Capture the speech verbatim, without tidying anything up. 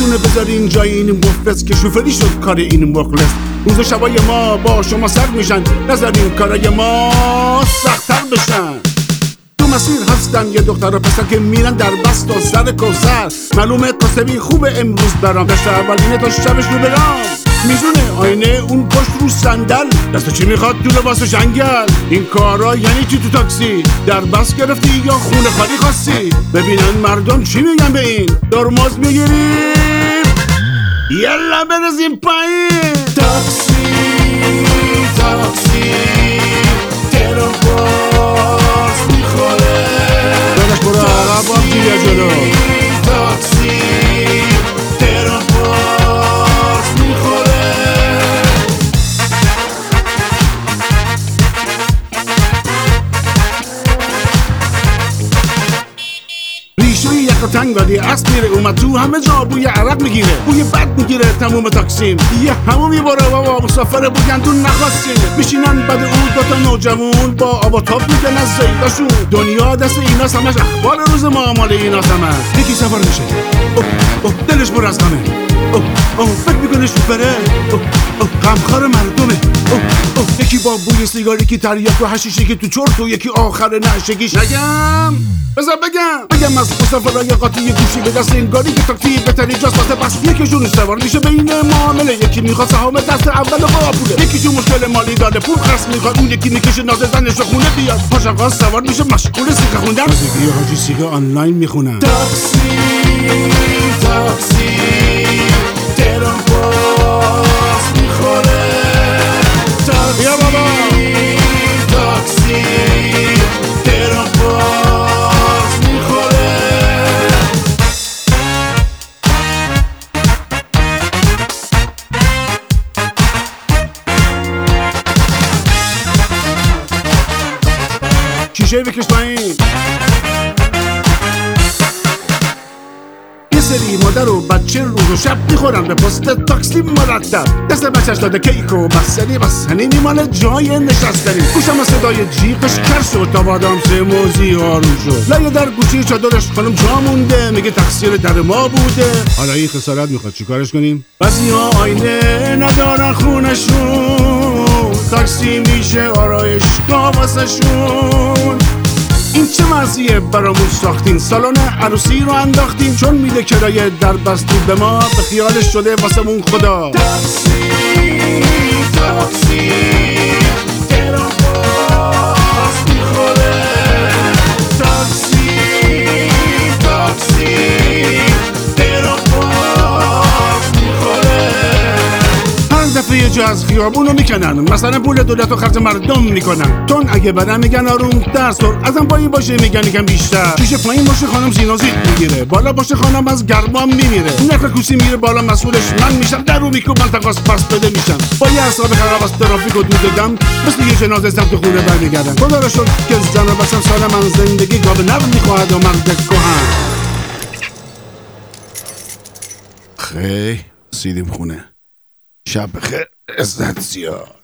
یادتونه بذارین جای این مفلس که شوفری شد کار این مخلص. روز و شبای ما با شما سر میشن، نذارین کارای ما سخت‌تر بشن. تو مسیر هستن یه دختر و پسر که میرن در بست و سر کوثر. معلومه قاسمی خوبه امروز برام، دست اولینه تا شبش رو برام. میزونه آینه اون پشت رو صندل، دست چی میخواد تو لباس جنگل. این کارا یعنی چی تو تاکسی؟ در بس گرفتی یا خونه خالی خواستی؟ ببینن مردم چی میگن به این، درماز میگیریم یلا برزیم پایین. تاکسی تاکسی ترام باز میخوره، داداش برو عقب با بیا جلو. تاکسی ترام باز میخوره. ریشه یک تنگ ولی اسب میره اومد تو همه جا بوی عرق میگیره، بوی بد میگیره تموم تاکسیم. یه همون میباره بابا مسافر بگندون نخواستیم. میشینن بعد اون دوتا نوجوون با آب و تاب میگن از زیداشون. دنیا دست ایناست همش، اخبار روز ما مال ایناست همش. یکی سوار میشه اوه اوه دلش پر از غمه، اوه اوه فکر میکنه شوفره، اوه اوه غمخوار مردمه. اوه اوه یکی با بوی سیگار، یکی تریاک و حشیشی که تو چرت و یکی آخر نشگیش. نگم بذار بگم بگم از مسافرای قاطی گوشی به دست انگاری که تاکسی بهترین جاست واسه بس. یکیشون سوار میشه بین معامله، یکی میخواد سهام دست اول قابوله، یکی تو مشکل مالی داره پول خرس میخواد، اون یکی میکشه نازه زنش رو خونه بیاد. پاشقا سوار میشه مشغول سیگه خوندن، سیگه حاجی سیگه آنلاین میخونن. تاکسی تاکسی ترام باز میخوره. تاکسی بابا تاکسی ترام باز میخوره. شیشه بکش پایین. سری مادر و بچه روز و شب میخورن به پست تاکسی مرتب. دست بچهش داده کیک و بستنی، بستنی میمانه جای نشستنی. گوشم از صدای جیغش کر شد تا بادام سه موزی آروم شد. لایه در گوشی چادرش خانم جا مونده، میگه تقصیر در ما بوده. حالا این خسارت میخواد چیکارش کنیم؟ بعضی ها آینه ندارن خونشون، تاکسی میشه آرایشگاه واسه شون. این چه مرزیه برامون ساختین، سالن عروسی رو انداختین چون میده کرایه در بستی به ما، به خیالش شده واسمون خدا. تاکسی تاکسی ترام باز میخوره. تاکسی تاکسی ترام باز میخوره. هر دفعه یه جا از خیابونو میکنن، مثلا پول دولت و خرج مردم میکنن. تون اگه بدن میگن آروم در سر، ازم پایین باشه میگن یکم بیشتر. شیشه پایین باشه خانم زینازی میگیره، بالا باشه خانم از گرما میمیره. نرخ کوسی میره بالا مسئولش من میشم، در رو میکوبن تقاس پس بده میشم. با یه حساب خراب از ترافیک و دود دم، مثل یه جنازه سمت خونه برمیگردن. خدا رو شکر که زن و بچم سالمن، زندگی گاب نرم میخواهد و مرد کهن. خیلی رسیدیم خونه. شب بخیر، عزت زیاد.